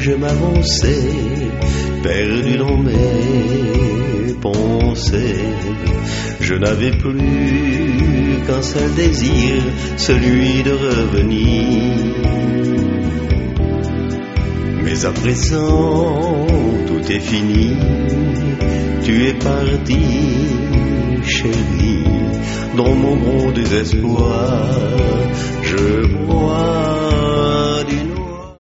je m'avançais, perdu dans mes pensées. Je n'avais plus qu'un seul désir, celui de revenir. Mais à présent, tout est fini, tu es parti, chérie. Dans mon grand désespoir, je vois